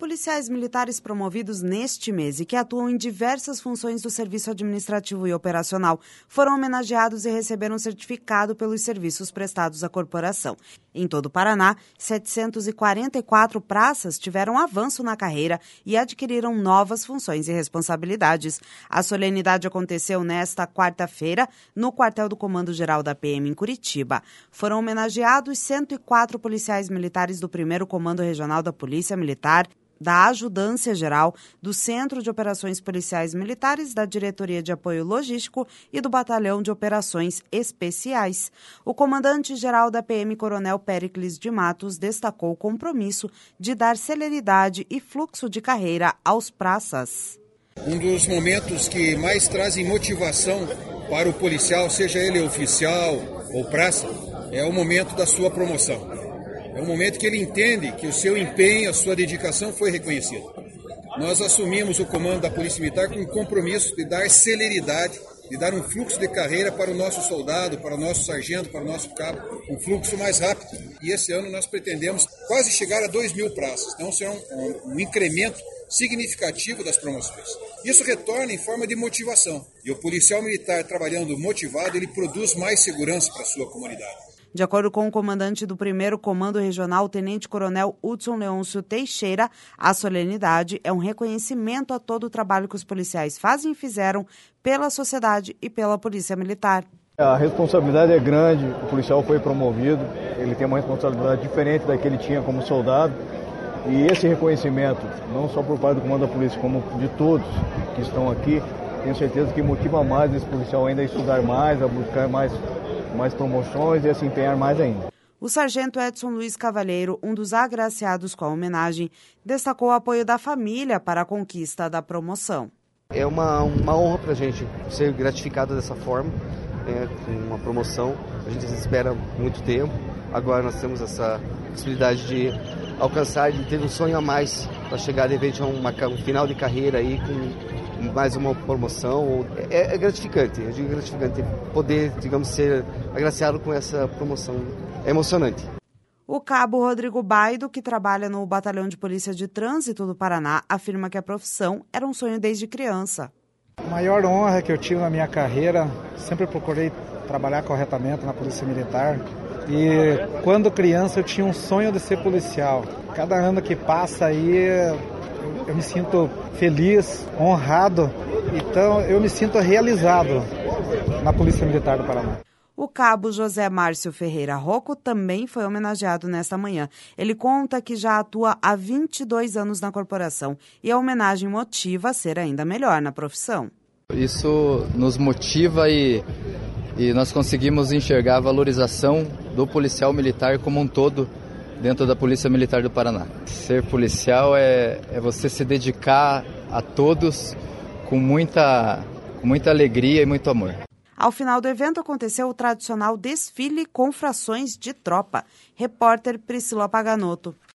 Policiais militares promovidos neste mês e que atuam em diversas funções do serviço administrativo e operacional foram homenageados e receberam certificado pelos serviços prestados à corporação. Em todo o Paraná, 744 praças tiveram avanço na carreira e adquiriram novas funções e responsabilidades. A solenidade aconteceu nesta quarta-feira no quartel do Comando-Geral da PM em Curitiba. Foram homenageados 104 policiais militares do 1º Comando Regional da Polícia Militar, da Ajudância Geral, do Centro de Operações Policiais Militares, da Diretoria de Apoio Logístico e do Batalhão de Operações Especiais. O comandante-geral da PM, Coronel Péricles de Matos, destacou o compromisso de dar celeridade e fluxo de carreira aos praças. Um dos momentos que mais trazem motivação para o policial, seja ele oficial ou praça, é o momento da sua promoção. É um momento que ele entende que o seu empenho, a sua dedicação foi reconhecida. Nós assumimos o comando da Polícia Militar com o compromisso de dar celeridade, de dar um fluxo de carreira para o nosso soldado, para o nosso sargento, para o nosso cabo, um fluxo mais rápido. E esse ano nós pretendemos quase chegar a 2.000 praças. Então, será um incremento significativo das promoções. Isso retorna em forma de motivação. E o policial militar trabalhando motivado, ele produz mais segurança para a sua comunidade. De acordo com o comandante do 1º Comando Regional, o Tenente-Coronel Hudson Leôncio Teixeira, a solenidade é um reconhecimento a todo o trabalho que os policiais fazem e fizeram pela sociedade e pela Polícia Militar. A responsabilidade é grande, o policial foi promovido, ele tem uma responsabilidade diferente da que ele tinha como soldado. E esse reconhecimento, não só por parte do Comando da Polícia, como de todos que estão aqui, tenho certeza que motiva mais esse policial ainda a estudar mais, a buscar mais promoções e a se empenhar mais ainda. O sargento Edson Luiz Cavalheiro, um dos agraciados com a homenagem, destacou o apoio da família para a conquista da promoção. É uma honra para a gente ser gratificado dessa forma, com uma promoção. A gente espera muito tempo, agora nós temos essa possibilidade de alcançar, de ter um sonho a mais para chegar de repente a um final de carreira aí com mais uma promoção. É gratificante, eu digo gratificante poder, digamos, ser agraciado com essa promoção. É emocionante. O cabo Rodrigo Baido, que trabalha no Batalhão de Polícia de Trânsito do Paraná, afirma que a profissão era um sonho desde criança. A maior honra que eu tive na minha carreira, sempre procurei trabalhar corretamente na Polícia Militar. E quando criança eu tinha um sonho de ser policial. Cada ano que passa aí eu me sinto feliz, honrado, então eu me sinto realizado na Polícia Militar do Paraná. O cabo José Márcio Ferreira Rocco também foi homenageado nesta manhã. Ele conta que já atua há 22 anos na corporação e a homenagem motiva a ser ainda melhor na profissão. Isso nos motiva e nós conseguimos enxergar a valorização do policial militar como um todo dentro da Polícia Militar do Paraná. Ser policial é você se dedicar a todos com muita alegria e muito amor. Ao final do evento aconteceu o tradicional desfile com frações de tropa. Repórter Priscila Paganotto.